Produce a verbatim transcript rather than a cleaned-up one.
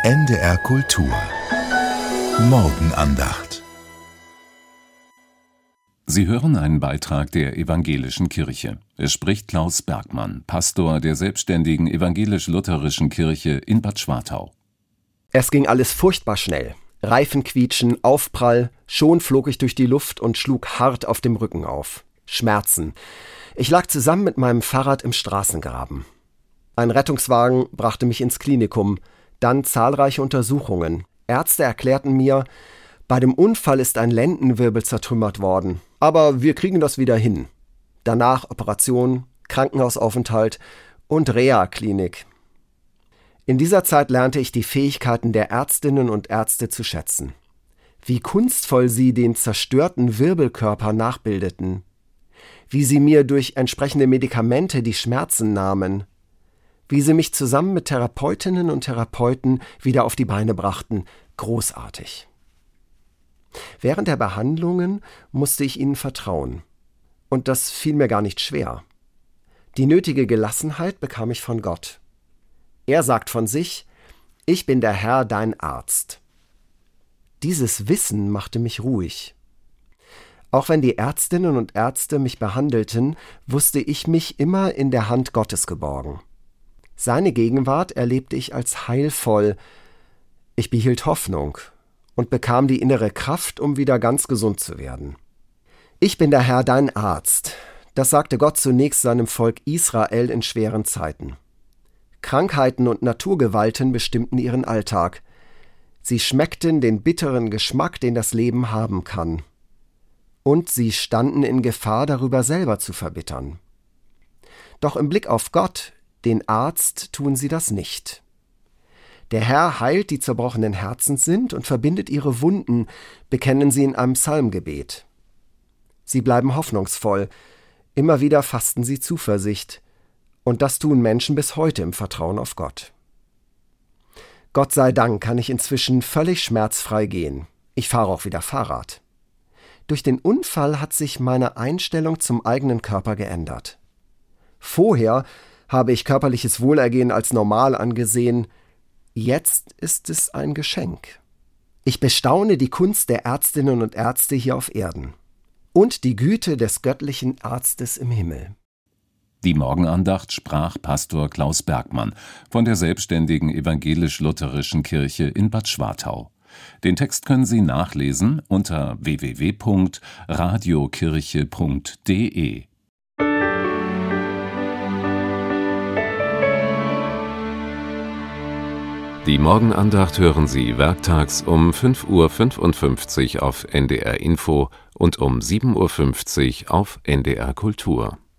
N D R Kultur Morgenandacht. Sie hören einen Beitrag der Evangelischen Kirche. Es spricht Klaus Bergmann, Pastor der selbstständigen evangelisch-lutherischen Kirche in Bad Schwartau. Es ging alles furchtbar schnell. Reifen quietschen, Aufprall, schon flog ich durch die Luft und schlug hart auf dem Rücken auf. Schmerzen. Ich lag zusammen mit meinem Fahrrad im Straßengraben. Ein Rettungswagen brachte mich ins Klinikum, dann zahlreiche Untersuchungen. Ärzte erklärten mir, bei dem Unfall ist ein Lendenwirbel zertrümmert worden, aber wir kriegen das wieder hin. Danach Operation, Krankenhausaufenthalt und Reha-Klinik. In dieser Zeit lernte ich die Fähigkeiten der Ärztinnen und Ärzte zu schätzen. Wie kunstvoll sie den zerstörten Wirbelkörper nachbildeten. Wie sie mir durch entsprechende Medikamente die Schmerzen nahmen. Wie sie mich zusammen mit Therapeutinnen und Therapeuten wieder auf die Beine brachten. Großartig. Während der Behandlungen musste ich ihnen vertrauen. Und das fiel mir gar nicht schwer. Die nötige Gelassenheit bekam ich von Gott. Er sagt von sich, ich bin der Herr, dein Arzt. Dieses Wissen machte mich ruhig. Auch wenn die Ärztinnen und Ärzte mich behandelten, wusste ich mich immer in der Hand Gottes geborgen. Seine Gegenwart erlebte ich als heilvoll. Ich behielt Hoffnung und bekam die innere Kraft, um wieder ganz gesund zu werden. Ich bin der Herr, dein Arzt. Das sagte Gott zunächst seinem Volk Israel in schweren Zeiten. Krankheiten und Naturgewalten bestimmten ihren Alltag. Sie schmeckten den bitteren Geschmack, den das Leben haben kann. Und sie standen in Gefahr, darüber selber zu verbittern. Doch im Blick auf Gott, den Arzt, tun sie das nicht. Der Herr heilt, die zerbrochenen Herzens sind, und verbindet ihre Wunden, bekennen sie in einem Psalmgebet. Sie bleiben hoffnungsvoll, immer wieder fasten sie Zuversicht, und das tun Menschen bis heute im Vertrauen auf Gott. Gott sei Dank kann ich inzwischen völlig schmerzfrei gehen. Ich fahre auch wieder Fahrrad. Durch den Unfall hat sich meine Einstellung zum eigenen Körper geändert. Vorher habe ich körperliches Wohlergehen als normal angesehen. Jetzt ist es ein Geschenk. Ich bestaune die Kunst der Ärztinnen und Ärzte hier auf Erden und die Güte des göttlichen Arztes im Himmel. Die Morgenandacht sprach Pastor Klaus Bergmann von der selbstständigen evangelisch-lutherischen Kirche in Bad Schwartau. Den Text können Sie nachlesen unter w w w punkt radiokirche punkt d e. Die Morgenandacht hören Sie werktags um fünf Uhr fünfundfünfzig auf N D R Info und um sieben Uhr fünfzig auf N D R Kultur.